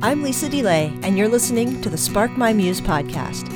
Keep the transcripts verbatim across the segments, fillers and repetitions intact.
I'm Lisa DeLay, and you're listening to the Spark My Muse podcast.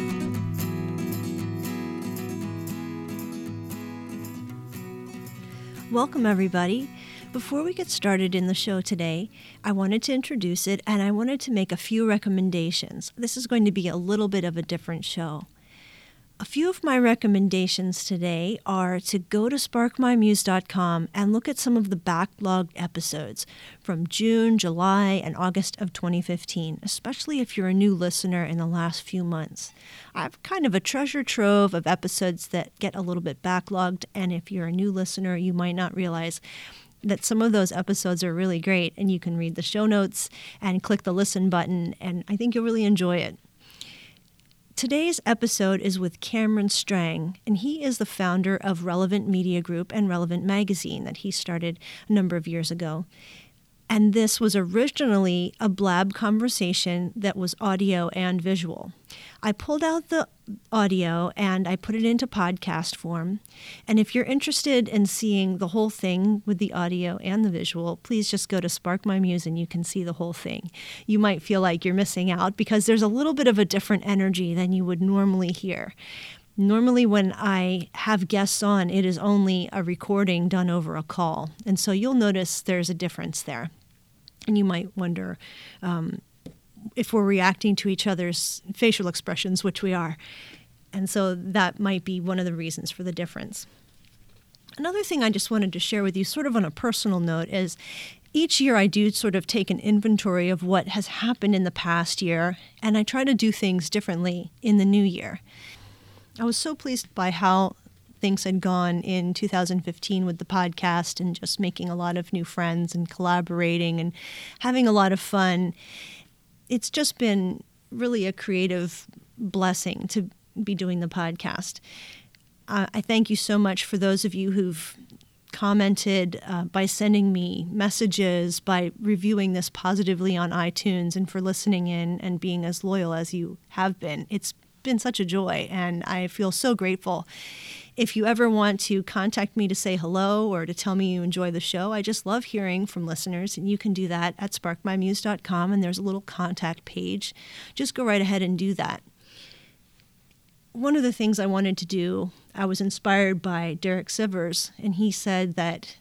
Welcome, everybody. Before we get started in the show today, I wanted to introduce it, and I wanted to make a few recommendations. This is going to be a little bit of a different show. A few of my recommendations today are to go to spark my muse dot com and look at some of the backlogged episodes from June, July, and August of twenty fifteen, especially if you're a new listener in the last few months. I have kind of a treasure trove of episodes that get a little bit backlogged, and if you're a new listener, you might not realize that some of those episodes are really great, and you can read the show notes and click the listen button, and I think you'll really enjoy it. Today's episode is with Cameron Strang, and he is the founder of Relevant Media Group and Relevant Magazine that he started a number of years ago. And this was originally a Blab conversation that was audio and visual. I pulled out the audio and I put it into podcast form. And if you're interested in seeing the whole thing with the audio and the visual, please just go to Spark My Muse and you can see the whole thing. You might feel like you're missing out because there's a little bit of a different energy than you would normally hear. Normally when I have guests on, it is only a recording done over a call. And so you'll notice there's a difference there. And you might wonder um, if we're reacting to each other's facial expressions, which we are. And so that might be one of the reasons for the difference. Another thing I just wanted to share with you, sort of on a personal note, is each year I do sort of take an inventory of what has happened in the past year, and I try to do things differently in the new year. I was so pleased by how things had gone in two thousand fifteen with the podcast and just making a lot of new friends and collaborating and having a lot of fun. It's just been really a creative blessing to be doing the podcast. Uh, I thank you so much for those of you who've commented uh, by sending me messages, by reviewing this positively on iTunes, and for listening in and being as loyal as you have been. It's been such a joy, and I feel so grateful. If you ever want to contact me to say hello or to tell me you enjoy the show, I just love hearing from listeners, and you can do that at spark my muse dot com, and there's a little contact page. Just go right ahead and do that. One of the things I wanted to do, I was inspired by Derek Sivers, and he said that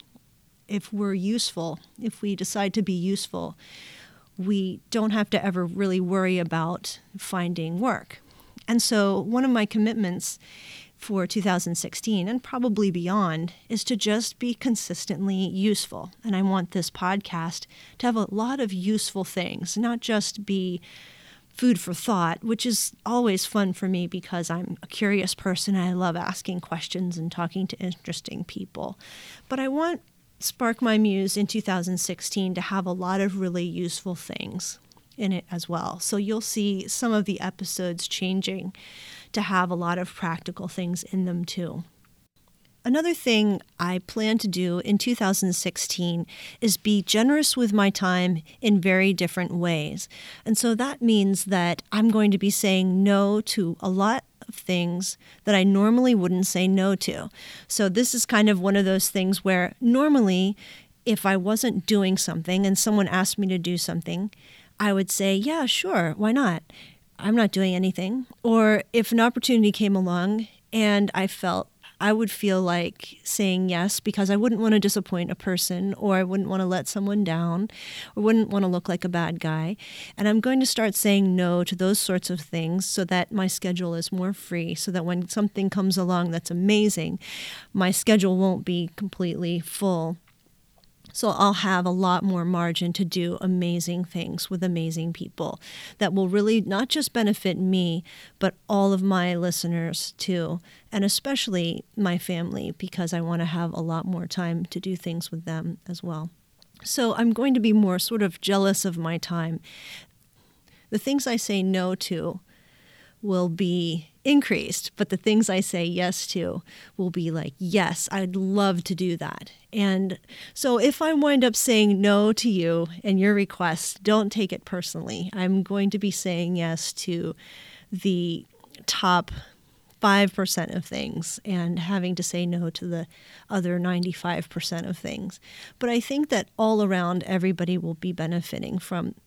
if we're useful, if we decide to be useful, we don't have to ever really worry about finding work. And so one of my commitments for two thousand sixteen and probably beyond is to just be consistently useful. And I want this podcast to have a lot of useful things, not just be food for thought, which is always fun for me because I'm a curious person and I love asking questions and talking to interesting people. But I want Spark My Muse in two thousand sixteen to have a lot of really useful things in it as well. So you'll see some of the episodes changing to have a lot of practical things in them too. Another thing I plan to do in two thousand sixteen is be generous with my time in very different ways. And so that means that I'm going to be saying no to a lot of things that I normally wouldn't say no to. So this is kind of one of those things where normally if I wasn't doing something and someone asked me to do something, I would say, yeah, sure, why not? I'm not doing anything. Or if an opportunity came along and I felt I would feel like saying yes because I wouldn't want to disappoint a person, or I wouldn't want to let someone down, or wouldn't want to look like a bad guy. And I'm going to start saying no to those sorts of things so that my schedule is more free, so that when something comes along that's amazing, my schedule won't be completely full. So I'll have a lot more margin to do amazing things with amazing people that will really not just benefit me, but all of my listeners too, and especially my family, because I want to have a lot more time to do things with them as well. So I'm going to be more sort of jealous of my time. The things I say no to will be increased, but the things I say yes to will be like, yes, I'd love to do that. And so if I wind up saying no to you and your request, don't take it personally. I'm going to be saying yes to the top five percent of things and having to say no to the other ninety-five percent of things. But I think that all around, everybody will be benefiting from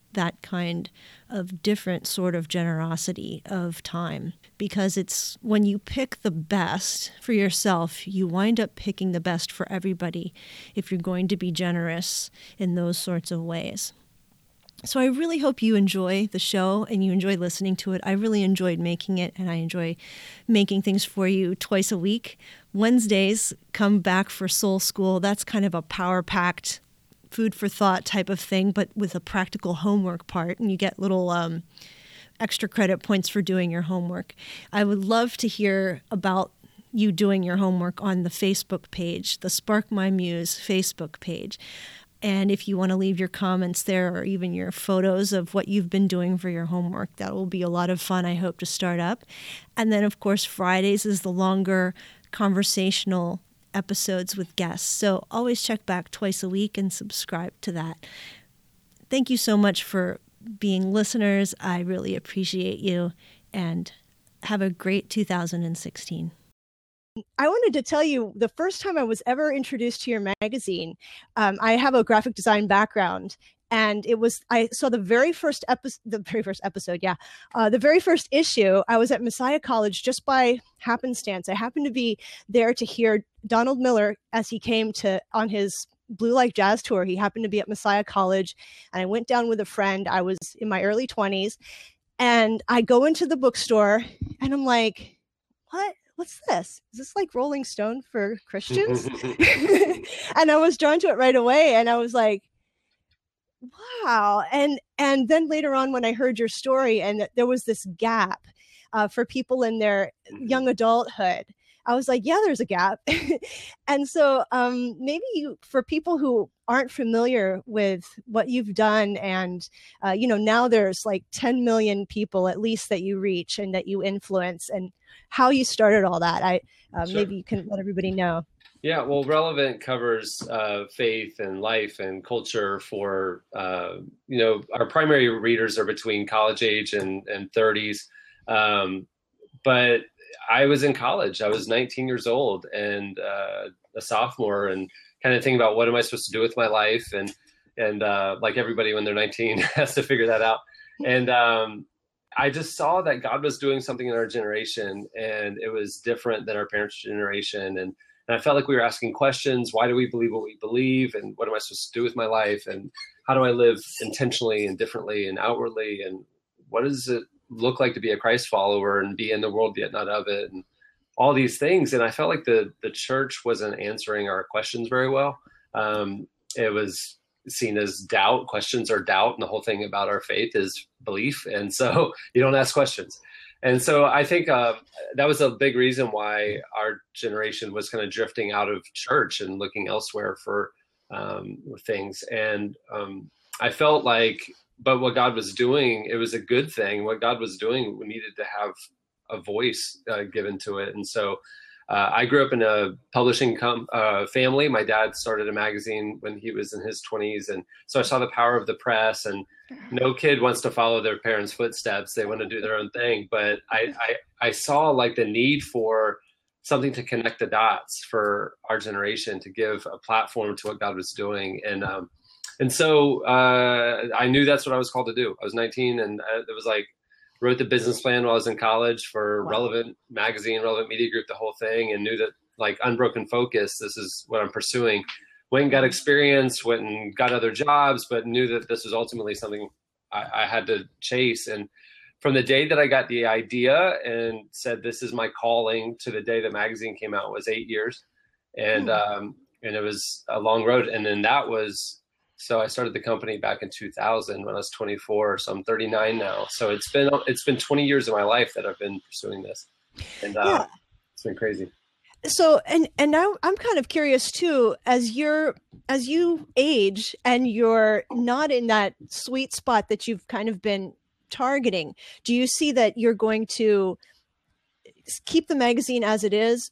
that kind of different sort of generosity of time, because it's when you pick the best for yourself, you wind up picking the best for everybody if you're going to be generous in those sorts of ways. So I really hope you enjoy the show and you enjoy listening to it. I really enjoyed making it, and I enjoy making things for you twice a week. Wednesdays come back for Soul School. That's kind of a power-packed food for thought type of thing, but with a practical homework part, and you get little um, extra credit points for doing your homework. I would love to hear about you doing your homework on the Facebook page, the Spark My Muse Facebook page. And if you want to leave your comments there or even your photos of what you've been doing for your homework, that will be a lot of fun, I hope, to start up. And then, of course, Fridays is the longer conversational episodes with guests. So always check back twice a week and subscribe to that. Thank you so much for being listeners. I really appreciate you, and have a great two thousand sixteen. I wanted to tell you, the first time I was ever introduced to your magazine, um, I have a graphic design background, and it was, I saw the very first episode, the very first episode, yeah, uh, the very first issue. I was at Messiah College just by happenstance. I happened to be there to hear Donald Miller as he came to, on his Blue Like Jazz tour. He happened to be at Messiah College, and I went down with a friend. I was in my early twenties, and I go into the bookstore, and I'm like, what? What's this? Is this like Rolling Stone for Christians? And I was drawn to it right away. And I was like, wow. And and then later on, when I heard your story and that there was this gap uh, for people in their young adulthood, I was like, yeah, there's a gap. And so um, maybe you, for people who aren't familiar with what you've done, and, uh, you know, now there's like ten million people at least that you reach and that you influence, and how you started all that. I uh, Sure. Maybe you can let everybody know. Yeah, well, Relevant covers uh, faith and life and culture for, uh, you know, our primary readers are between college age and, and thirties. Um, but I was in college. I was nineteen years old and uh, a sophomore, and kind of thinking about what am I supposed to do with my life? And, and uh, like everybody when they're nineteen has to figure that out. And um, I just saw that God was doing something in our generation, and it was different than our parents' generation. And, and I felt like we were asking questions. Why do we believe what we believe? And what am I supposed to do with my life? And how do I live intentionally and differently and outwardly? And what does it look like to be a Christ follower and be in the world yet not of it? And all these things. And I felt like the, the church wasn't answering our questions very well. Um, it was seen as doubt. Questions are doubt. And the whole thing about our faith is belief. And so you don't ask questions. And so I think uh, that was a big reason why our generation was kind of drifting out of church and looking elsewhere for um, things. And um, I felt like, but what God was doing, it was a good thing. What God was doing, we needed to have a voice uh, given to it. And so Uh, I grew up in a publishing com- uh, family. My dad started a magazine when he was in his twenties. And so I saw the power of the press, and no kid wants to follow their parents' footsteps. They want to do their own thing. But I, I, I saw like the need for something to connect the dots for our generation, to give a platform to what God was doing. And, um, and so uh, I knew that's what I was called to do. I was nineteen, and it was like, wrote the business plan while I was in college for wow. Relevant Magazine, Relevant Media Group, the whole thing, and knew that like unbroken focus, this is what I'm pursuing. Went and got experience, went and got other jobs, but knew that this was ultimately something I, I had to chase. And from the day that I got the idea and said, this is my calling, to the day the magazine came out was eight years. And, mm. um, and it was a long road. And then that was, so I started the company back in two thousand when I was twenty-four. So I'm thirty-nine now. So it's been it's been twenty years of my life that I've been pursuing this, and uh, yeah. It's been crazy. So and and now I'm kind of curious too, as you're as you age and you're not in that sweet spot that you've kind of been targeting. Do you see that you're going to keep the magazine as it is,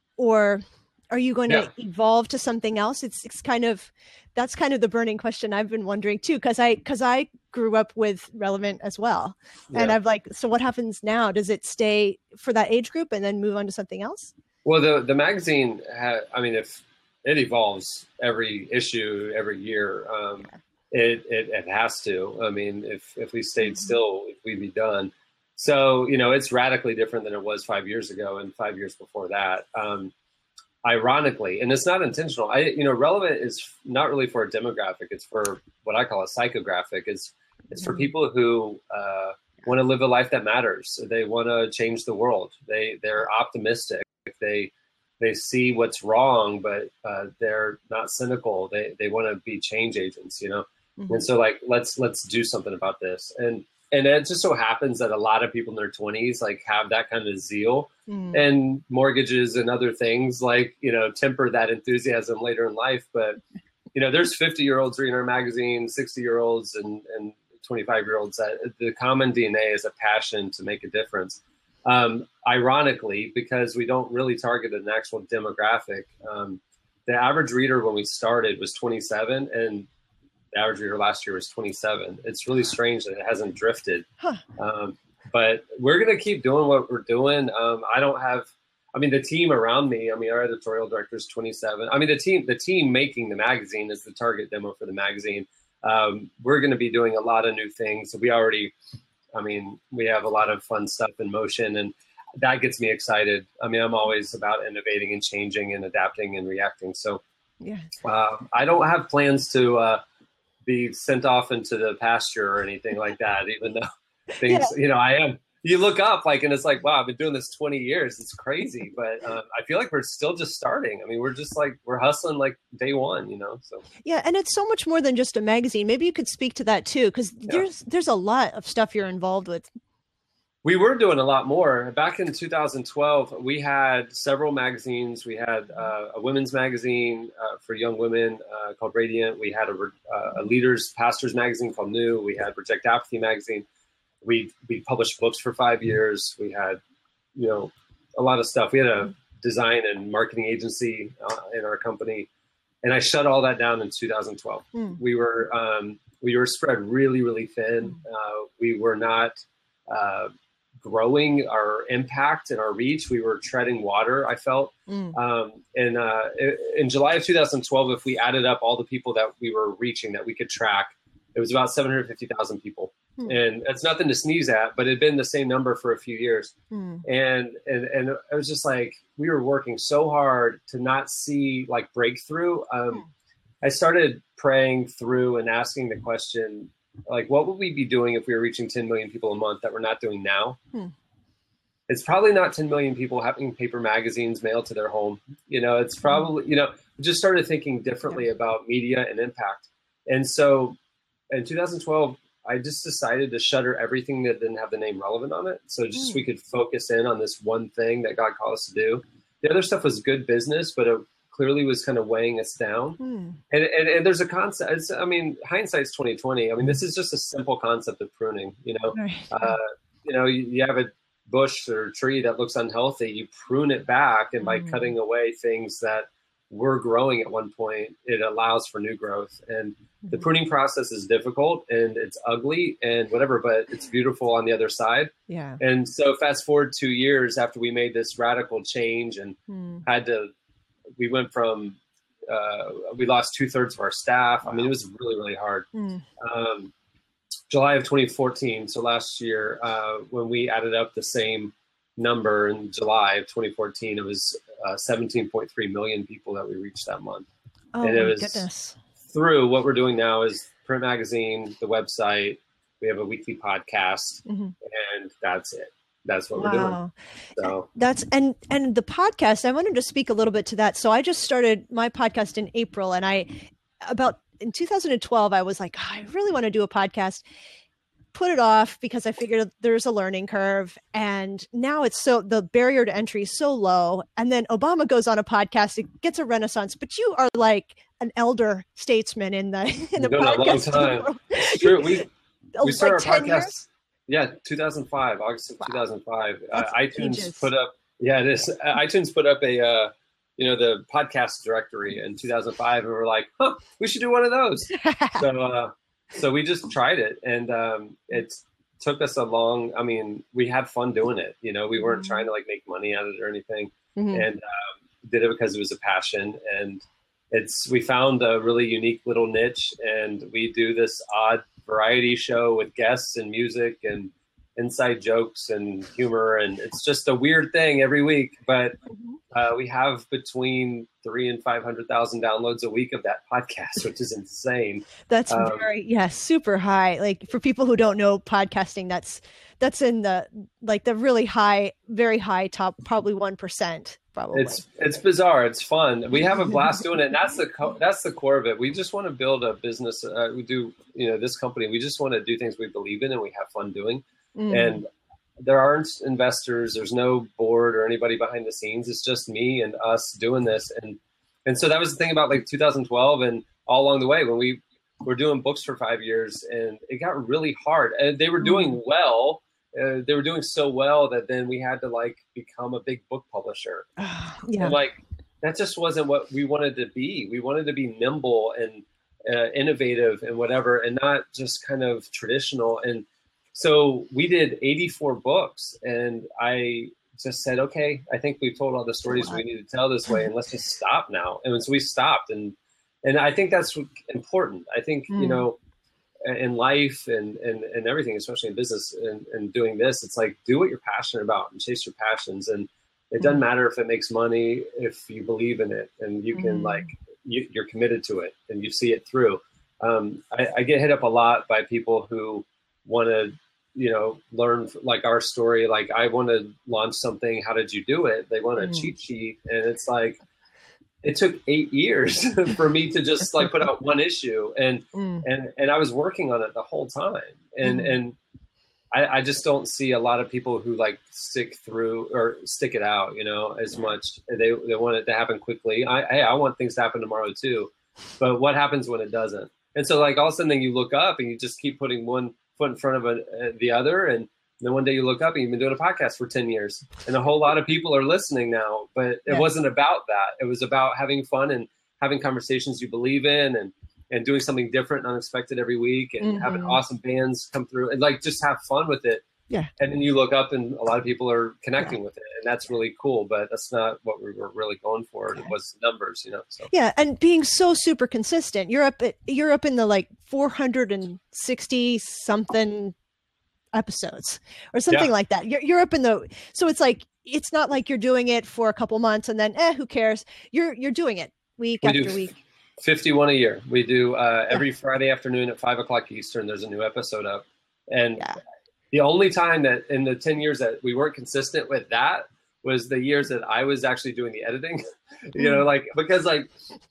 or are you going yeah. to evolve to something else? It's it's kind of that's kind of the burning question I've been wondering too, because I because I grew up with Relevant as well, yeah. and I'm like, so what happens now? Does it stay for that age group and then move on to something else? Well, the the magazine, ha- I mean, if it evolves every issue every year, um, It, it it has to. I mean, if if we stayed still, we'd be done. So, you know, it's radically different than it was five years ago and five years before that. Um, ironically, and it's not intentional. I, you know, relevant is not really for a demographic. It's for what I call a psychographic. It's it's for people who uh, want to live a life that matters. They want to change the world. They they're optimistic. They they see what's wrong, but uh, they're not cynical. They they want to be change agents, you know. Mm-hmm. And so, like, let's let's do something about this. And and it just so happens that a lot of people in their twenties like have that kind of zeal, mm. and mortgages and other things like, you know, temper that enthusiasm later in life. But, you know, there's fifty year olds reading our magazine, sixty year olds and, and twenty-five year olds that the common D N A is a passion to make a difference. Um, ironically, because we don't really target an actual demographic. Um, the average reader when we started was twenty-seven, and the average reader last year was twenty-seven. It's really strange that it hasn't drifted. Huh. Um, but we're going to keep doing what we're doing. Um, I don't have, I mean, the team around me, I mean, our editorial director is twenty-seven. I mean, the team, the team making the magazine is the target demo for the magazine. Um, we're going to be doing a lot of new things. So we already, I mean, we have a lot of fun stuff in motion, and that gets me excited. I mean, I'm always about innovating and changing and adapting and reacting. So yeah, uh, I don't have plans to, uh, be sent off into the pasture or anything like that, even though things, yeah. you know, I am, you look up like, and it's like, wow, I've been doing this twenty years. It's crazy. But um, I feel like we're still just starting. I mean, we're just like, we're hustling like day one, you know? So yeah. And it's so much more than just a magazine. Maybe you could speak to that too, because yeah. there's, there's a lot of stuff you're involved with. We were doing a lot more. Back in two thousand twelve, we had several magazines. We had uh, a women's magazine uh, for young women uh, called Radiant. We had a, uh, a leaders, pastors magazine called New. We had Reject Apathy magazine. We we published books for five years. We had, you know, a lot of stuff. We had a design and marketing agency uh, in our company, and I shut all that down in two thousand twelve. Mm. We were um, we were spread really, really thin. Uh, we were not Uh, growing our impact and our reach. We were treading water, I felt. Mm. Um, and uh, in July of two thousand twelve, if we added up all the people that we were reaching that we could track, it was about seven hundred fifty thousand people. Mm. And that's nothing to sneeze at, but it had been the same number for a few years. Mm. And, and, and it was just like, we were working so hard to not see like breakthrough. Um, mm. I started praying through and asking the question, like, what would we be doing if we were reaching ten million people a month that we're not doing now? Hmm. It's probably not ten million people having paper magazines mailed to their home. You know, it's probably, you know, just started thinking differently about media and impact. And so in two thousand twelve, I just decided to shutter everything that didn't have the name Relevant on it. So just hmm. we could focus in on this one thing that God called us to do. The other stuff was good business, but it clearly was kind of weighing us down. Hmm. And, and and there's a concept, it's, I mean, hindsight's twenty twenty. I mean, this is just a simple concept of pruning, you know, right. uh, you know, you, you have a bush or a tree that looks unhealthy, you prune it back. And by hmm. cutting away things that were growing at one point, it allows for new growth. And hmm. the pruning process is difficult and it's ugly and whatever, but it's beautiful on the other side. Yeah. And so fast forward two years after we made this radical change and hmm. had to, we went from, uh, we lost two thirds of our staff. Wow. I mean, it was really, really hard. Mm. Um, July of twenty fourteen. So last year, uh, when we added up the same number in July of twenty fourteen, it was uh, seventeen point three million people that we reached that month. Oh, and it my was goodness. Through what we're doing now is print magazine, the website, we have a weekly podcast, mm-hmm. and that's it. That's what wow. we're doing. So that's, and, and the podcast, I wanted to speak a little bit to that. So I just started my podcast in April, and I, about in two thousand twelve, I was like, oh, I really want to do a podcast, put it off because I figured there's a learning curve. And now it's so, the barrier to entry is so low. And then Obama goes on a podcast, it gets a renaissance, but you are like an elder statesman in the, in the podcast. A long time. It's true. We, we started like our podcast. Years? Yeah, two thousand five, August of wow. two thousand five. Uh, iTunes ages. put up, yeah, it is. Uh, iTunes put up a, uh, you know, the podcast directory in two thousand five, and we're like, huh, we should do one of those. so, uh, so we just tried it, and um, it took us a long. I mean, we had fun doing it. You know, we weren't mm-hmm. trying to like make money out of it or anything, mm-hmm. and um, did it because it was a passion. And it's we found a really unique little niche, and we do this odd variety show with guests and music and inside jokes and humor, and it's just a weird thing every week. But uh, we have between three and five hundred thousand downloads a week of that podcast, which is insane. That's um, very yeah, super high. Like for people who don't know podcasting, that's that's in the like the really high, very high top, probably one percent. Probably. It's it's bizarre. It's fun. We have a blast doing it, and that's the co- that's the core of it. We just want to build a business. Uh, we do, you know, this company. We just want to do things we believe in and we have fun doing. Mm. And there aren't investors. There's no board or anybody behind the scenes. It's just me and us doing this. And and so that was the thing about like two thousand twelve and all along the way when we were doing books for five years, and it got really hard. And they were doing well. Uh, they were doing so well that then we had to like become a big book publisher. Yeah. And like, that just wasn't what we wanted to be. We wanted to be nimble and uh, innovative and whatever, and not just kind of traditional. And so we did eighty-four books, and I just said, okay, I think we've told all the stories we need to tell this way, and let's just stop now. And so we stopped. And, and I think that's important. I think, mm. you know, in life and, and, and everything, especially in business and, and doing this, it's like, do what you're passionate about and chase your passions. And it doesn't matter if it makes money, if you believe in it and you can mm. like, you, you're committed to it and you see it through. Um, I, I get hit up a lot by people who want to, you know, learn like our story. Like, I want to launch something. How did you do it? They want a mm. cheat sheet. And it's like, it took eight years for me to just like put out one issue, and mm. and and I was working on it the whole time, and mm. and I, I just don't see a lot of people who like stick through or stick it out, you know, as much. They they want it to happen quickly. I hey, I want things to happen tomorrow too, but what happens when it doesn't? And so like all of a sudden you look up and you just keep putting one foot in front of a, uh, the other, and then one day you look up and you've been doing a podcast for ten years, and a whole lot of people are listening now, but it yeah. wasn't about that. It was about having fun and having conversations you believe in, and, and doing something different and unexpected every week, and mm-hmm. having awesome bands come through, and like, just have fun with it. Yeah. And then you look up and a lot of people are connecting yeah. with it, and that's really cool, but that's not what we were really going for. It was numbers, you know? So. Yeah. And being so super consistent, you're up at, you're up in the like four hundred sixty something episodes or something yeah. like that. You're, you're up in the, so it's like, it's not like you're doing it for a couple months and then, eh, who cares? You're, you're doing it week we after week. fifty-one a year. We do uh, every yeah. Friday afternoon at five o'clock Eastern, there's a new episode up. And yeah. the only time that in the ten years that we weren't consistent with that was the years that I was actually doing the editing, you know, like, because like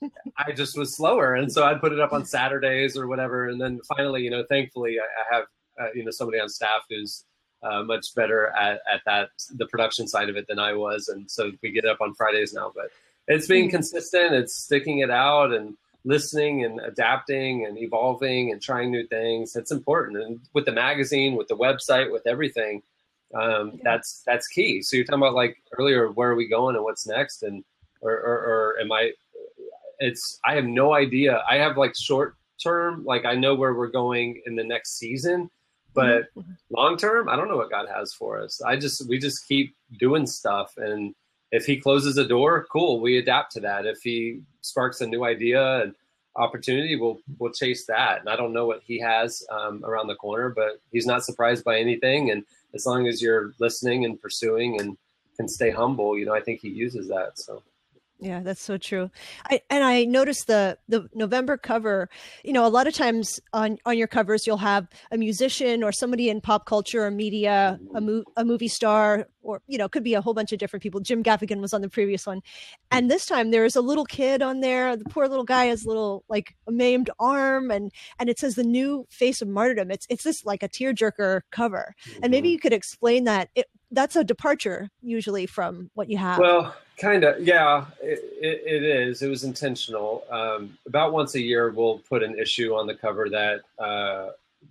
I just was slower. And so I'd put it up on Saturdays or whatever. And then finally, you know, thankfully I, I have, Uh, you know, somebody on staff who's uh, much better at, at that, the production side of it than I was. And so we get up on Fridays now, but it's being consistent. It's sticking it out and listening and adapting and evolving and trying new things. It's important. And with the magazine, with the website, with everything, um, yeah. that's, that's key. So you're talking about like earlier, where are we going and what's next? And, or, or, or am I, it's, I have no idea. I have like short term, like I know where we're going in the next season. But long term, I don't know what God has for us. I just we just keep doing stuff, and if He closes a door, cool, we adapt to that. If He sparks a new idea and opportunity, we'll we'll chase that. And I don't know what He has um, around the corner, but He's not surprised by anything. And as long as you're listening and pursuing and can stay humble, you know, I think He uses that. So. Yeah, that's so true. I, and I noticed the the November cover, you know, a lot of times on, on your covers, you'll have a musician or somebody in pop culture or media, a, mo- a movie star, or, you know, could be a whole bunch of different people. Jim Gaffigan was on the previous one. And this time there is a little kid on there. The poor little guy has a little, like, a maimed arm, and, and it says the new face of martyrdom. It's, it's this like a tearjerker cover. And maybe you could explain that. It, that's a departure usually from what you have. Well, kind of, yeah, it, it, it is. It was intentional. Um, about once a year, we'll put an issue on the cover that uh,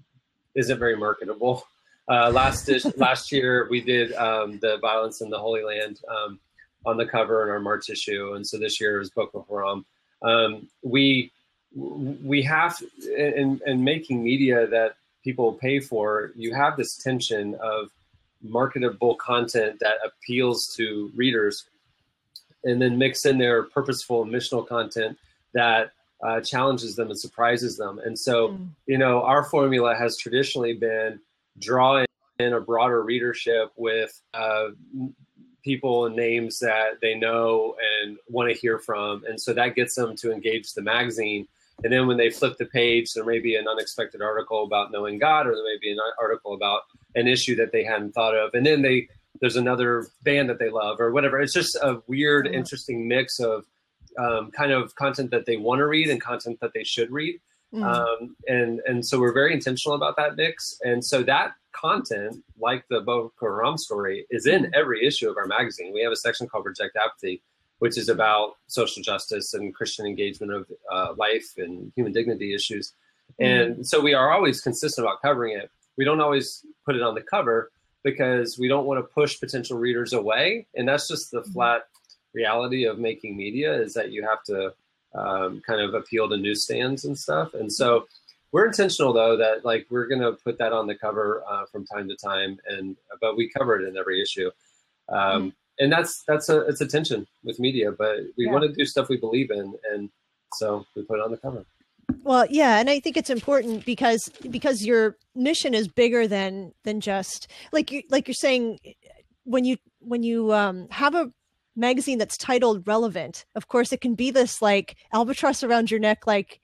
isn't very marketable. Uh, last last year, we did um, the violence in the Holy Land um, on the cover in our March issue, and so this year is Boko Haram. Um, we we have in, in making media that people pay for. You have this tension of marketable content that appeals to readers, and then mix in their purposeful missional content that uh, challenges them and surprises them. And so, mm. you know, our formula has traditionally been drawing in a broader readership with uh, people and names that they know and want to hear from. And so that gets them to engage the magazine. And then when they flip the page, there may be an unexpected article about knowing God, or there may be an article about an issue that they hadn't thought of. And then they there's another band that they love or whatever. It's just a weird, interesting mix of um, kind of content that they want to read and content that they should read. Mm. Um, and, and so we're very intentional about that mix. And so that content, like the Boko Haram story, is in every issue of our magazine. We have a section called Reject Apathy, which is about social justice and Christian engagement of uh, life and human dignity issues. And mm. so we are always consistent about covering it. We don't always put it on the cover because we don't want to push potential readers away. And that's just the flat reality of making media, is that you have to um, kind of appeal to newsstands and stuff. And so we're intentional, though, that like we're going to put that on the cover uh, from time to time, and but we cover it in every issue. Um, mm. And that's that's a it's a tension with media, but we yeah. want to do stuff we believe in, and so we put it on the cover. Well, yeah, and I think it's important because because your mission is bigger than than just like you like you're saying when you when you um, have a magazine that's titled Relevant. Of course, it can be this like albatross around your neck. Like,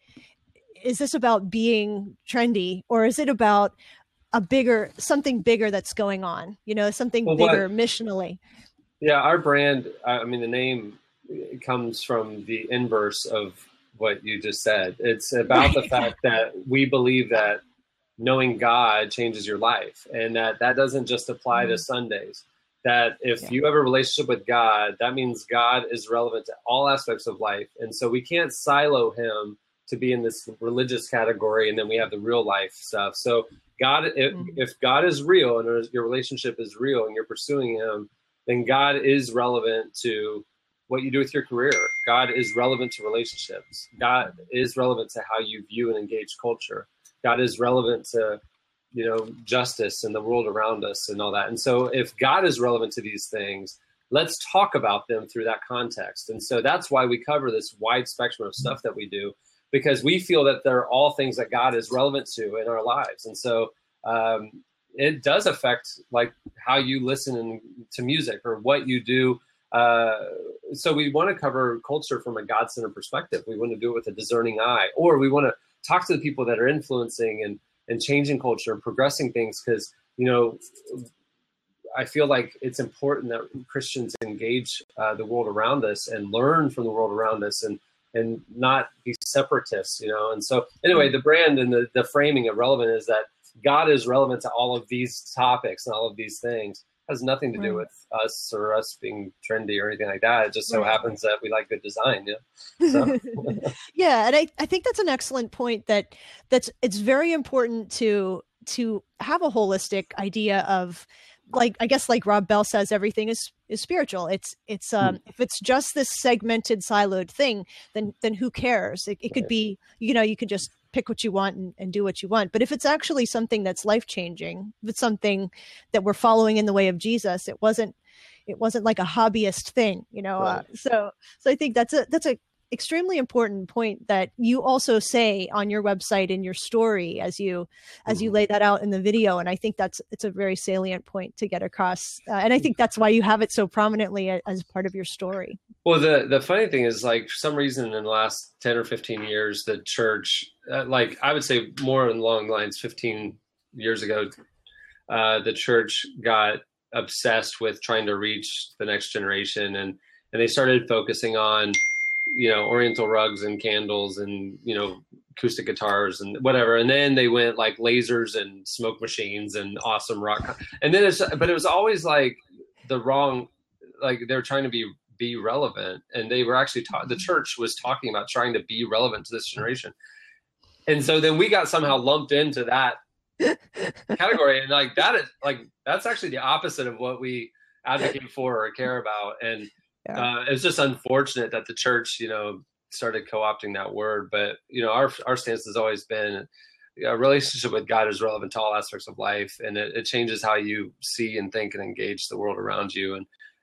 is this about being trendy, or is it about a bigger something bigger that's going on? You know, something well, bigger what, missionally. Yeah, our brand. I mean, the name comes from the inverse of what you just said. It's about the fact that we believe that knowing God changes your life, and that that doesn't just apply mm-hmm. to Sundays. That if yeah. you have a relationship with God, that means God is relevant to all aspects of life. And so we can't silo him to be in this religious category, and then we have the real life stuff. So God, if, mm-hmm. if God is real and your relationship is real and you're pursuing him, then God is relevant to what you do with your career. God is relevant to relationships. God is relevant to how you view and engage culture. God is relevant to, you know, justice and the world around us and all that. And so if God is relevant to these things, let's talk about them through that context. And so that's why we cover this wide spectrum of stuff that we do, because we feel that they're all things that God is relevant to in our lives. And so um, it does affect like how you listen in, to music or what you do. Uh, so we want to cover culture from a God-centered perspective. We want to do it with a discerning eye, or we want to talk to the people that are influencing and, and changing culture and progressing things. Cause you know, I feel like it's important that Christians engage uh, the world around us and learn from the world around us, and, and not be separatists, you know? And so anyway, the brand and the, the framing of Relevant is that God is relevant to all of these topics and all of these things. It has nothing to do with us or us being trendy or anything like that. It just so right. happens that we like good design. Yeah. So. Yeah. And I, I think that's an excellent point, that that's, it's very important to, to have a holistic idea of, like, I guess, like Rob Bell says, everything is, is spiritual. It's, it's, um, hmm. if it's just this segmented, siloed thing, then, then who cares? It, it could be, you know, you could just pick what you want and, and do what you want. But if it's actually something that's life-changing, if it's something that we're following in the way of Jesus, it wasn't, it wasn't like a hobbyist thing, you know? Right. Uh, so, so I think that's a, that's a extremely important point that you also say on your website in your story as you, as mm-hmm. you lay that out in the video. And I think that's, it's a very salient point to get across. Uh, and I think that's why you have it so prominently as part of your story. Well, the, the funny thing is, like, for some reason in the last ten or fifteen years, the church, uh, like I would say more along the lines fifteen years ago, uh, the church got obsessed with trying to reach the next generation. And, and they started focusing on, you know, Oriental rugs and candles and, you know, acoustic guitars and whatever. And then they went like lasers and smoke machines and awesome rock. And then it's, but it was always like the wrong, like they were trying to be, be relevant. And they were actually taught, the church was talking about trying to be relevant to this generation. And so then we got somehow lumped into that category. And like, that is like, that's actually the opposite of what we advocate for or care about. And, Yeah. Uh, it's just unfortunate that the church, you know, started co-opting that word. But, you know, our our stance has always been a relationship with God is relevant to all aspects of life. And it, it changes how you see and think and engage the world around you. And,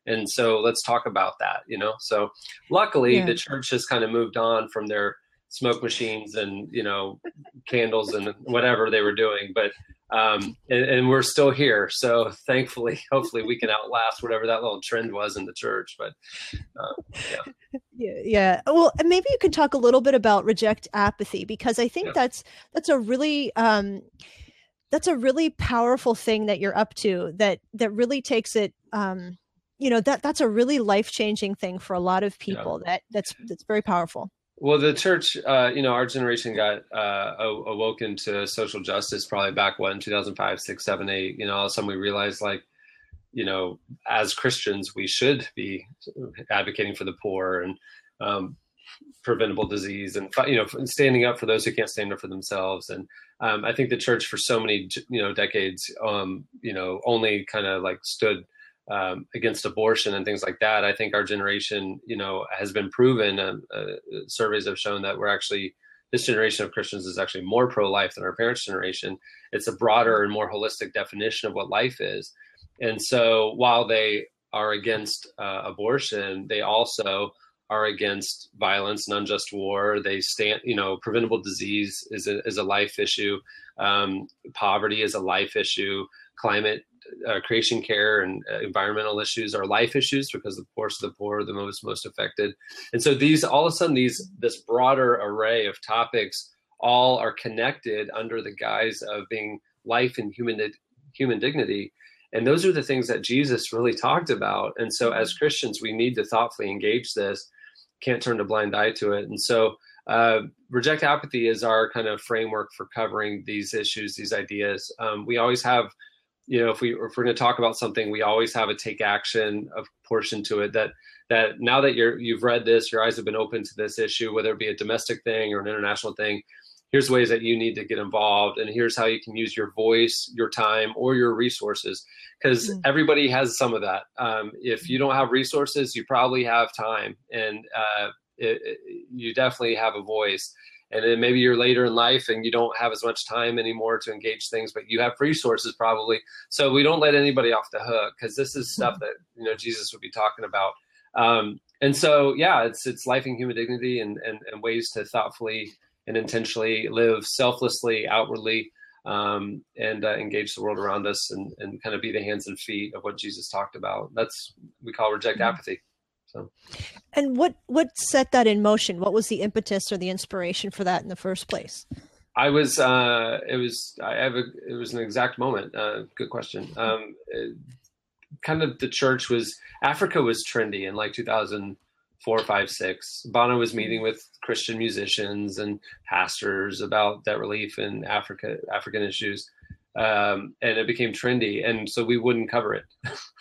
And so let's talk about that, you know? So luckily Yeah. the church has kind of moved on from their smoke machines and, you know, candles and whatever they were doing, but, um, and, and we're still here. So thankfully, hopefully we can outlast whatever that little trend was in the church, but, uh, yeah. Yeah, yeah. Well, and maybe you could talk a little bit about Reject Apathy, because I think Yeah. that's that's a really um, that's a really powerful thing that you're up to. That that really takes it. Um, you know, that that's a really life changing thing for a lot of people. Yeah. That that's that's very powerful. Well, the church, uh, you know, our generation got uh, awoken to social justice probably back what in two thousand five, six, seven, eight. You know, all of a sudden we realized, like, you know, as Christians, we should be advocating for the poor and um, preventable disease and, you know, standing up for those who can't stand up for themselves. And um, I think the church for so many, you know, decades, um, you know, only kind of like stood um, against abortion and things like that. I think our generation, you know, has been proven, uh, uh, surveys have shown that we're actually, this generation of Christians is actually more pro-life than our parents' generation. It's a broader and more holistic definition of what life is. And so while they are against uh, abortion, they also are against violence and unjust war. They stand, you know, preventable disease is a, is a life issue. Um, poverty is a life issue. Climate, uh, creation care and uh, environmental issues are life issues because the poorest of the poor are the most, most affected. And so these, all of a sudden, these, this broader array of topics all are connected under the guise of being life and human, human dignity. And those are the things that Jesus really talked about. And so as Christians, we need to thoughtfully engage this, can't turn a blind eye to it. And so uh, Reject Apathy is our kind of framework for covering these issues, these ideas. Um, we always have, you know, if, we, if we're going to talk about something, we always have a take action of portion to it that that now that you're, you've read this, your eyes have been open to this issue, whether it be a domestic thing or an international thing, here's ways that you need to get involved, and here's how you can use your voice, your time, or your resources, because mm. everybody has some of that. Um, if you don't have resources, you probably have time, and uh, it, it, you definitely have a voice. And then maybe you're later in life and you don't have as much time anymore to engage things, but you have resources probably. So we don't let anybody off the hook, because this is stuff that, you know, Jesus would be talking about. Um, and so, yeah, it's it's life and human dignity, and, and, and ways to thoughtfully and intentionally live selflessly, outwardly, um, and uh, engage the world around us, and, and kind of be the hands and feet of what Jesus talked about. That's we call Reject Apathy. So, and what what set that in motion? What was the impetus or the inspiration for that in the first place? I was. Uh, it was. I have. A, it was an exact moment. Uh, good question. Um, it, kind of the church was. Africa was trendy in like two thousand four, five, six. Bono was meeting with Christian musicians and pastors about debt relief and Africa, African issues. Um, and it became trendy. And so we wouldn't cover it.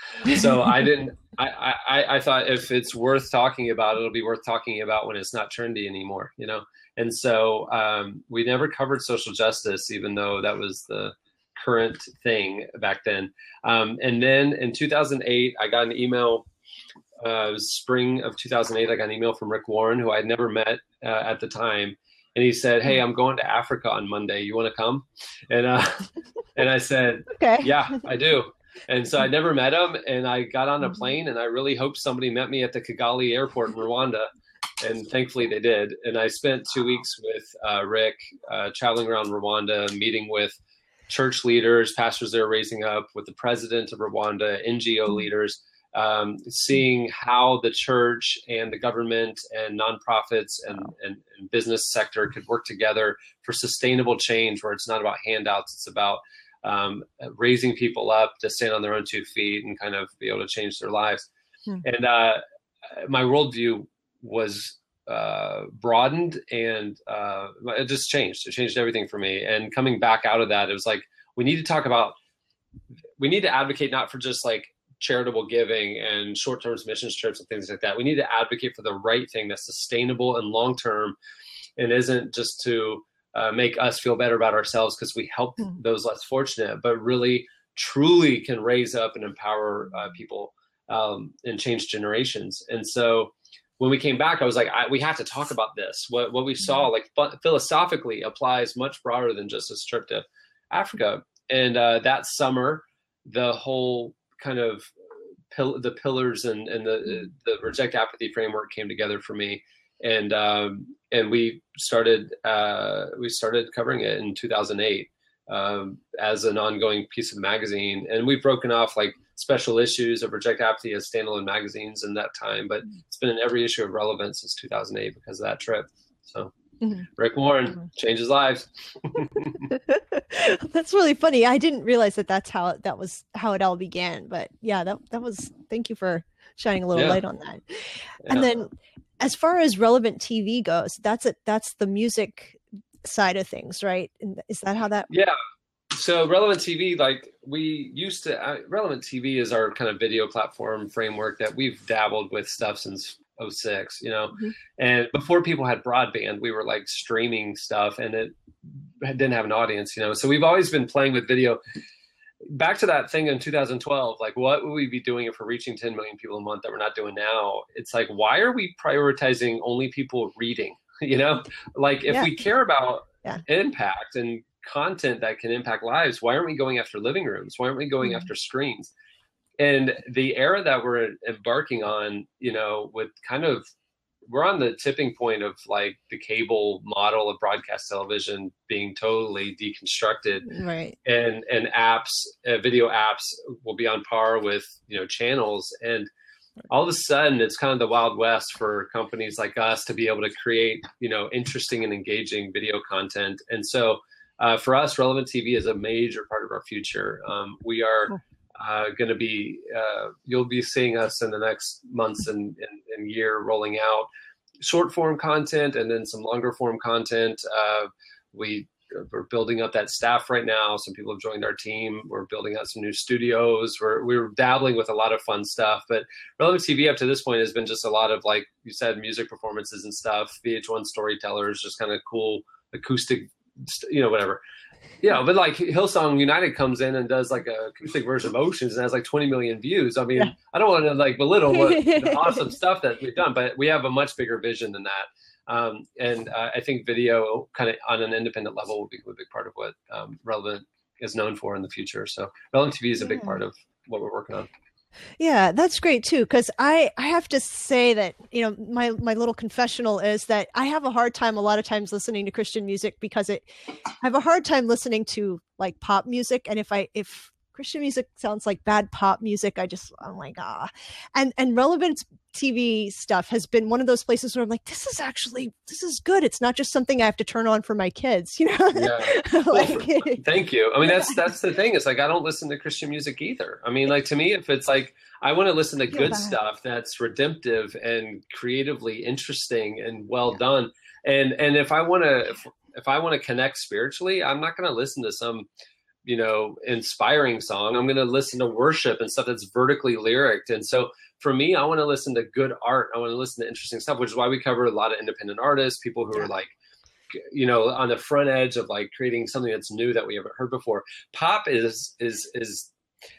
So I didn't, I, I, I thought if it's worth talking about, it'll be worth talking about when it's not trendy anymore, you know? And so um, we never covered social justice, even though that was the current thing back then. Um, and then in two thousand eight, I got an email. Uh, it was spring of two thousand eight. I got an email from Rick Warren, who I had never met uh, at the time. And he said, "Hey, I'm going to Africa on Monday. You want to come?" And uh, and I said, "Okay, yeah, I do." And so I never met him. And I got on a plane, and I really hoped somebody met me at the Kigali airport in Rwanda. And thankfully they did. And I spent two weeks with uh, Rick, uh, traveling around Rwanda, meeting with church leaders, pastors they're raising up, with the president of Rwanda, N G O leaders, um, seeing how the church and the government and nonprofits and, and, and business sector could work together for sustainable change, where it's not about handouts, it's about um, raising people up to stand on their own two feet and kind of be able to change their lives. Hmm. And uh, my worldview was uh, broadened, and uh, it just changed. It changed everything for me. And coming back out of that, it was like, we need to talk about, we need to advocate not for just like charitable giving and short-term mission trips and things like that. We need to advocate for the right thing that's sustainable and long-term, and isn't just to uh, make us feel better about ourselves because we help mm. those less fortunate, but really truly can raise up and empower uh, people um, and change generations. And so when we came back, I was like, I, we have to talk about this. What what we saw, like philosophically, applies much broader than just a trip to Africa. And uh, that summer, the whole kind of pill- the pillars and, and the, the Reject Apathy framework came together for me. And, um, and we started, uh, we started covering it in two thousand eight, um, as an ongoing piece of magazine. And we've broken off like special issues of Reject Apathy as standalone magazines in that time, but it's been in every issue of Relevant since two thousand eight because of that trip. So mm-hmm. Rick Warren mm-hmm. changes lives. That's really funny. I didn't realize that that's how it, that was how it all began, but yeah, that, that was, thank you for shining a little yeah. light on that. Yeah. And then as far as Relevant T V goes, that's it. That's the music side of things, right? And is that how that? Yeah. So Relevant T V, like we used to, uh, Relevant T V is our kind of video platform framework that we've dabbled with stuff since oh six, you know, mm-hmm. and before people had broadband, we were like streaming stuff and it didn't have an audience, you know, so we've always been playing with video. Back to that thing in two thousand twelve, like what would we be doing if we're reaching ten million people a month that we're not doing now? It's like, why are we prioritizing only people reading? You know, like if yeah. we care about yeah. impact and content that can impact lives, why aren't we going after living rooms? Why aren't we going mm-hmm. after screens? And the era that we're embarking on, you know, with kind of, we're on the tipping point of like the cable model of broadcast television being totally deconstructed, right? And and apps, uh, video apps will be on par with, you know, channels. And all of a sudden, it's kind of the Wild West for companies like us to be able to create, you know, interesting and engaging video content. And so, uh, for us, Relevant T V is a major part of our future. Um, we are. Uh, going to be, uh, you'll be seeing us in the next months and, and, and year rolling out short form content and then some longer form content. Uh, we, we're building up that staff right now. Some people have joined our team. We're building out some new studios. We're, we're dabbling with a lot of fun stuff, but Relevant T V up to this point has been just a lot of, like you said, music performances and stuff, V H one storytellers, just kind of cool acoustic, you know, whatever. Yeah, but like Hillsong United comes in and does like a acoustic version of Oceans and has like twenty million views. I mean, yeah. I don't want to like belittle what the awesome stuff that we've done, but we have a much bigger vision than that. Um, and uh, I think video kind of on an independent level will be a big part of what um, Relevant is known for in the future. So Relevant T V is a big yeah. part of what we're working on. Yeah, that's great too. Cause I, I have to say that, you know, my, my little confessional is that I have a hard time a lot of times listening to Christian music because it, I have a hard time listening to like pop music. And if I, if Christian music sounds like bad pop music, I just, I'm like, ah, and, and Relevant T V stuff has been one of those places where I'm like, this is actually, this is good. It's not just something I have to turn on for my kids, you know? Yeah. like, well, for, thank you. I mean, that's, that's the thing. It's like, I don't listen to Christian music either. I mean, like to me, if it's like, I want to listen to good stuff that's redemptive and creatively interesting and well yeah. done. And, and if I want to, if, if I want to connect spiritually, I'm not going to listen to some, you know, inspiring song. I'm going to listen to worship and stuff that's vertically lyric. And so for me, I want to listen to good art. I want to listen to interesting stuff, which is why we cover a lot of independent artists, people who yeah. are like, you know, on the front edge of like creating something that's new that we haven't heard before. Pop is, is, is,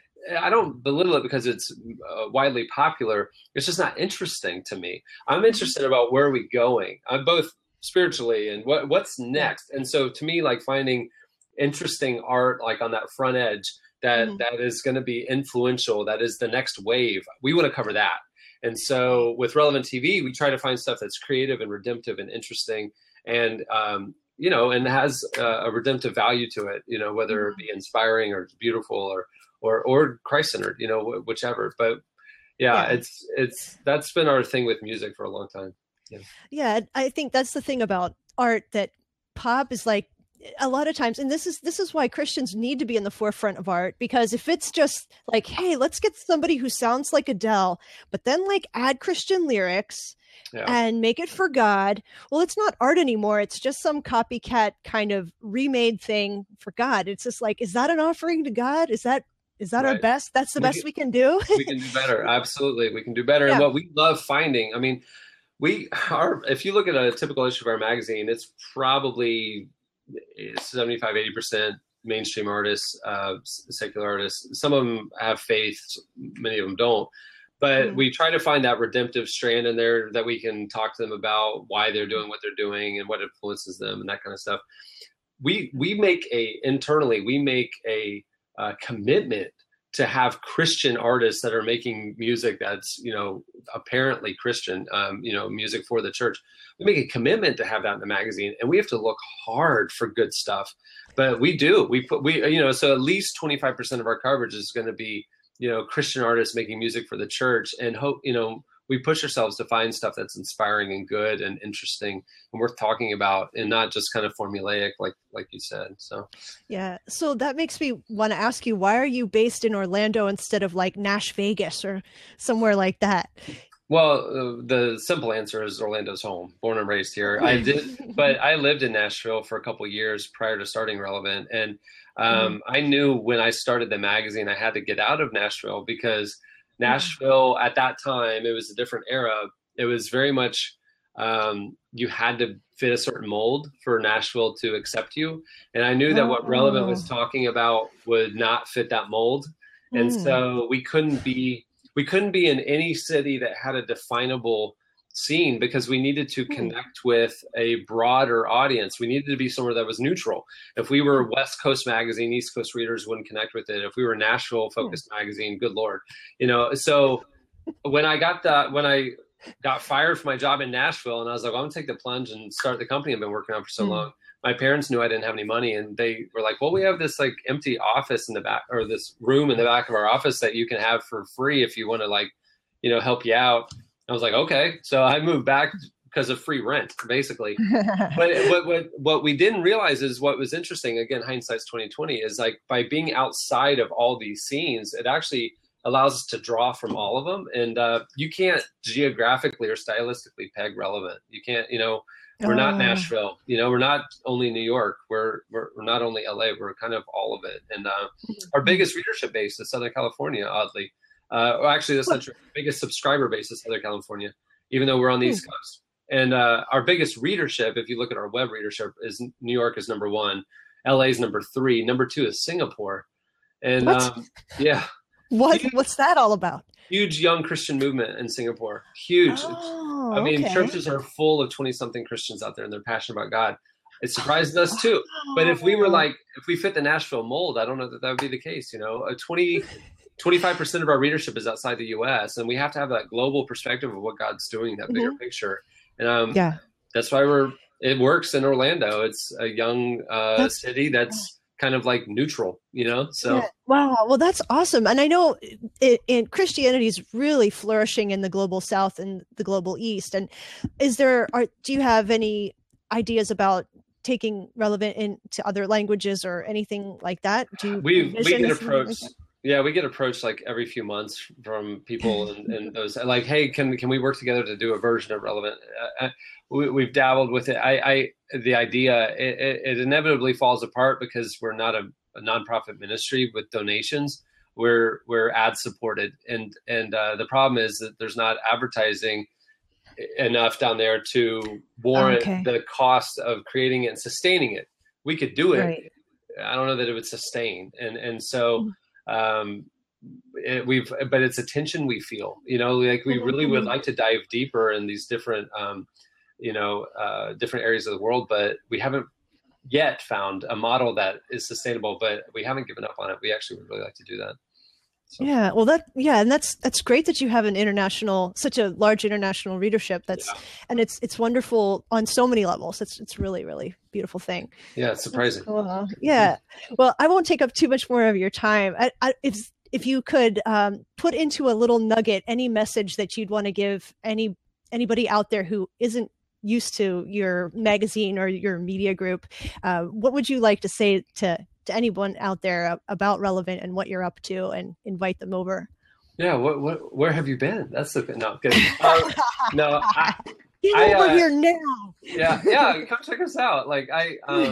I don't belittle it because it's uh, widely popular. It's just not interesting to me. I'm interested about where are we going. I'm both spiritually and what what's next. And so to me, like finding interesting art like on that front edge that mm-hmm. that is going to be influential, that is the next wave, we want to cover that. And so with Relevant T V, we try to find stuff that's creative and redemptive and interesting and um you know and has uh, a redemptive value to it, you know, whether mm-hmm. it be inspiring or beautiful or or or Christ-centered, you know, whichever. But yeah, yeah, it's it's that's been our thing with music for a long time. Yeah. Yeah, I think that's the thing about art, that pop is like a lot of times, and this is this is why Christians need to be in the forefront of art, because if it's just like, hey, let's get somebody who sounds like Adele, but then like add Christian lyrics yeah. and make it for God, well, it's not art anymore. It's just some copycat kind of remade thing for God. It's just like, is that an offering to God? Is that Is that right. our best? That's the we best can, we can do? We can do better. Absolutely. We can do better. Yeah. And what we love finding, I mean, we are, if you look at a typical issue of our magazine, it's probably seventy-five, eighty percent mainstream artists, uh, secular artists. Some of them have faith. Many of them don't. But mm-hmm. we try to find that redemptive strand in there that we can talk to them about why they're doing what they're doing and what influences them and that kind of stuff. We, we make a, internally, we make a, Uh, commitment to have Christian artists that are making music that's, you know, apparently Christian, um, you know, music for the church. We make a commitment to have that in the magazine, and we have to look hard for good stuff. But we do. We put we you know so at least twenty-five percent of our coverage is going to be, you know, Christian artists making music for the church, and hope you know we push ourselves to find stuff that's inspiring and good and interesting and worth talking about, and not just kind of formulaic, like like you said. So yeah. So that makes me want to ask you, why are you based in Orlando instead of like Nash Vegas or somewhere like that? Well, uh, the simple answer is Orlando's home. Born and raised here. I did, but I lived in Nashville for a couple of years prior to starting Relevant, and um, mm. I knew when I started the magazine I had to get out of Nashville, because Nashville at that time, it was a different era. It was very much um, you had to fit a certain mold for Nashville to accept you, and I knew that what Relevant was talking about would not fit that mold, and mm. so we couldn't be. We couldn't be in any city that had a definable scene, because we needed to connect with a broader audience. We needed to be somewhere that was neutral. If we were West Coast magazine, East Coast readers wouldn't connect with it. If we were Nashville focused magazine, good Lord, you know. So when I got that, when I got fired from my job in Nashville, and I was like, well, I'm gonna take the plunge and start the company I've been working on for so mm. long. My parents knew I didn't have any money, and they were like, well, we have this like empty office in the back, or this room in the back of our office that you can have for free if you want to, like, you know, help you out. I was like, okay. So I moved back because of free rent, basically. But what, what, what we didn't realize is what was interesting, again, hindsight's twenty twenty, is like by being outside of all these scenes, it actually allows us to draw from all of them. And uh, you can't geographically or stylistically peg Relevant. You can't, you know, we're not uh, Nashville, you know, we're not only New York, we're, we're, we're not only L A, we're kind of all of it. And uh, our biggest readership base is Southern California, oddly. Uh, or actually, that's not true. Our biggest subscriber base is Southern California, even though we're on the East Coast. And uh, our biggest readership, if you look at our web readership, is New York is number one. L A is number three. Number two is Singapore. And um, yeah. What? What's that all about? Huge young Christian movement in Singapore. Huge. Oh, I mean, okay. churches are full of twenty-something Christians out there, and they're passionate about God. It surprised us too. But if we were like, if we fit the Nashville mold, I don't know that that would be the case. You know, a twenty, twenty-five percent of our readership is outside the U S, and we have to have that global perspective of what God's doing, that bigger mm-hmm. picture. And um, yeah, that's why we're, it works in Orlando. It's a young uh, that's, city that's kind of like neutral, you know? So, yeah. Wow. Well, that's awesome. And I know it, it, Christianity is really flourishing in the global South and the global East. And is there, are, do you have any ideas about taking Relevant into other languages or anything like that? Do you we, we get approached. Like yeah, we get approached like every few months from people and, and those like, hey, can, can we work together to do a version of Relevant? Uh, we, we've dabbled with it. I, I the idea, it, it, it inevitably falls apart because we're not a, a nonprofit ministry with donations. We're we're ad supported, and and uh, the problem is that there's not advertising enough down there to warrant okay. the cost of creating it and sustaining it. We could do it. Right. I don't know that it would sustain, and and so. Um, it, we've, but it's a tension we feel, you know, like we really would like to dive deeper in these different, um, you know, uh, different areas of the world, but we haven't yet found a model that is sustainable, but we haven't given up on it. We actually would really like to do that. So. Yeah. Well, that, yeah. And that's, that's great that you have an international, such a large international readership. That's, yeah. and it's, it's wonderful on so many levels. It's, it's really, really beautiful thing. Yeah. It's surprising. Cool. Yeah. Well, I won't take up too much more of your time. I, I, if, if you could um, put into a little nugget, any message that you'd want to give any, anybody out there who isn't used to your magazine or your media group, uh, what would you like to say to, to anyone out there about Relevant and what you're up to, and invite them over? Yeah. What, what, where have you been? That's the thing. No, I'm kidding. Uh, no, I, Get I, over uh, here now. yeah. Yeah. Come check us out. Like I, um,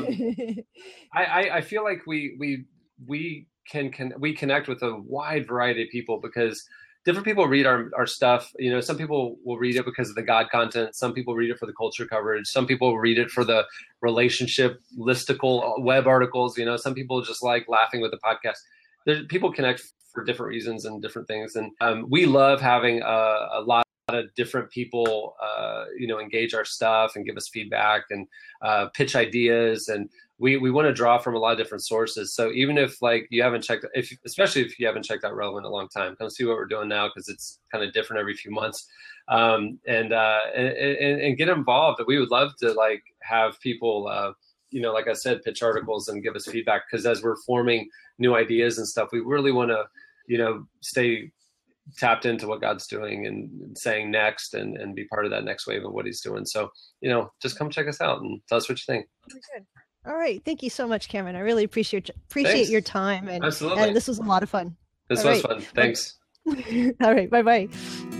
I, I, I feel like we, we, we can, can, we connect with a wide variety of people because different people read our, our stuff. You know, some people will read it because of the God content. Some people read it for the culture coverage. Some people read it for the relationship listicle web articles. You know, some people just like laughing with the podcast. There, people connect for different reasons and different things. And um, we love having a, a lot of different people, uh, you know, engage our stuff and give us feedback and uh, pitch ideas. And we we want to draw from a lot of different sources. So even if like you haven't checked, if especially if you haven't checked out Relevant in a long time, come see what we're doing now because it's kind of different every few months, um, and, uh, and and and get involved. We would love to like have people, uh, you know, like I said, pitch articles and give us feedback because as we're forming new ideas and stuff, we really want to, you know, stay tapped into what God's doing and saying next and, and be part of that next wave of what he's doing. So, you know, just come check us out and tell us what you think. Good. All right. Thank you so much, Cameron. I really appreciate appreciate Thanks. your time. And, Absolutely. and this was a lot of fun. This All was right. fun. Thanks. All right. Bye-bye.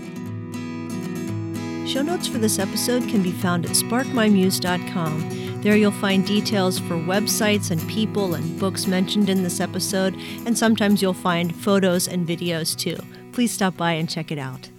Show notes for this episode can be found at spark my muse dot com. There you'll find details for websites and people and books mentioned in this episode, and sometimes you'll find photos and videos too. Please stop by and check it out.